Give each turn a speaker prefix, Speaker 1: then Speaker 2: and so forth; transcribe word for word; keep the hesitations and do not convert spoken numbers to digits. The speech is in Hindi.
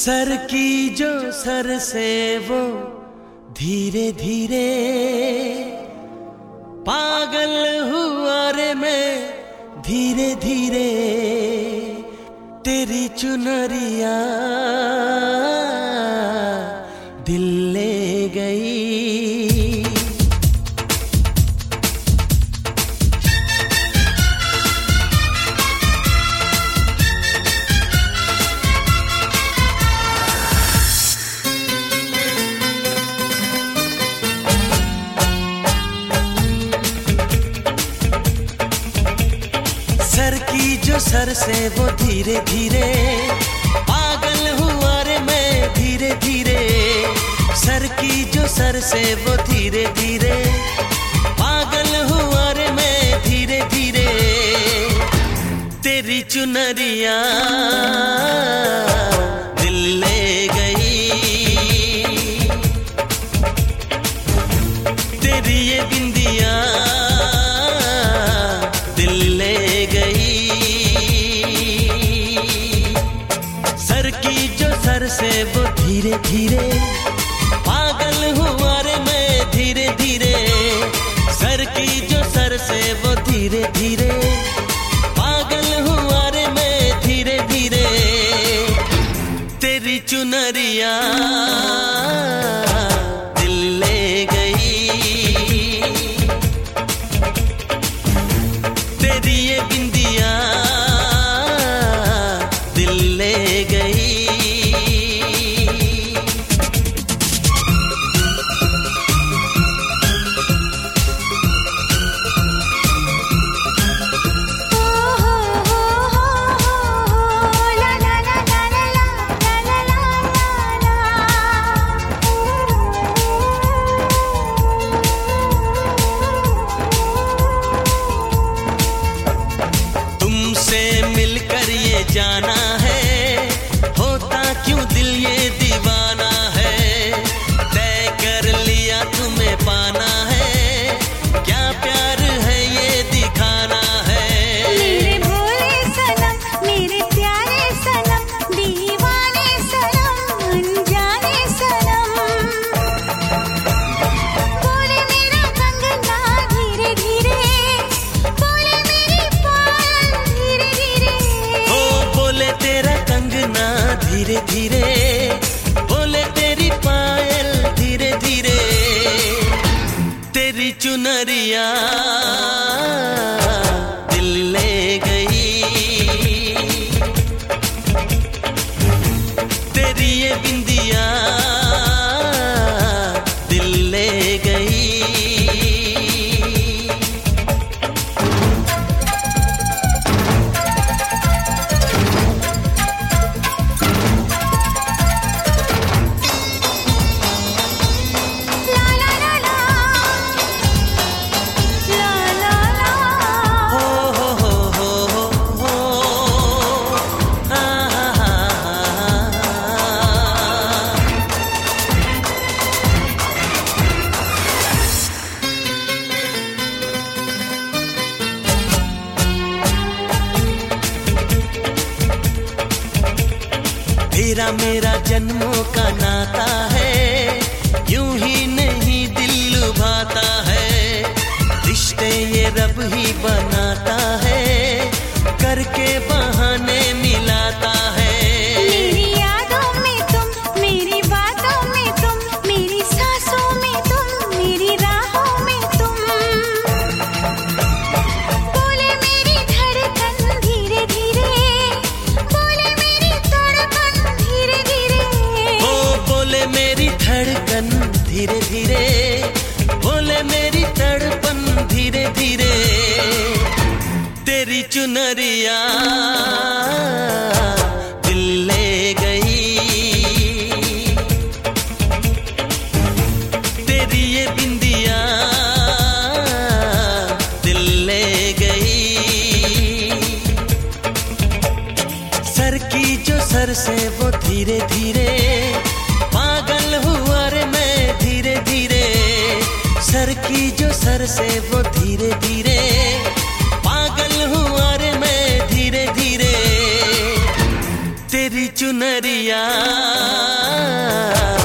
Speaker 1: सर की जो सर से वो धीरे धीरे पागल हुआ रे मैं धीरे धीरे तेरी चुनरिया दिल ले गई। सर की जो सर से वो धीरे धीरे पागल हुआ रे मैं धीरे धीरे। सर की जो सर से वो धीरे धीरे पागल हुआ रे मैं धीरे धीरे तेरी चुनरिया दिल ले गई। तेरी ये बिंदिया दिल ले गई। सर की जो सर से वो धीरे धीरे पागल हुआ रे मैं धीरे धीरे। सर की जो सर से वो धीरे धीरे पागल हुआ रे मैं धीरे धीरे तेरी चुनरिया दिल ले गई। तेरी ये बिंदिया दिल ले गई। मिलकर ये जाना है होता क्यों दिल ये दीवाना है। तय कर लिया तुम्हें पाना है क्या प्यार है ये दिखाना है।
Speaker 2: मेरे भोले सनम मेरे प्यारे सनम दीवाने सनम अनजाने सनम। बोले मेरा कंगना धीरे धीरे बोले मेरी पायल धीरे धीरे।
Speaker 1: ओ बोले तेरा कंगना धीरे धीरे बोले तेरी पायल धीरे धीरे तेरी चुनरिया दिल ले गई। तेरी ये बिंदिया दिल ले गई। तेरा मेरा जन्मों का नाता है यूं ही नहीं दिल लुभाता है। रिश्ते ये रब ही बनाता है करके बहाने मिलाता है।
Speaker 2: मेरी यादों में तुम मेरी बातों में तुम मेरी सांसों में तुम मेरी राहों में तुम। बोले मेरी धड़कन धीरे धीरे बोले मेरी तड़पन धीरे धीरे।
Speaker 1: ओ बोले मेरी धड़कन धीरे धीरे बोले मेरी तड़पन धीरे धीरे तेरी चुनरिया दिल ले गई। तेरी ये बिंदिया दिल ले गई। सर की जो सर से वो धीरे धीरे पागल हुआ रे मैं धीरे धीरे। सर की जो सर से वो धीरे धीरे पागल हुआ रे मैं धीरे धीरे तेरी चुनरिया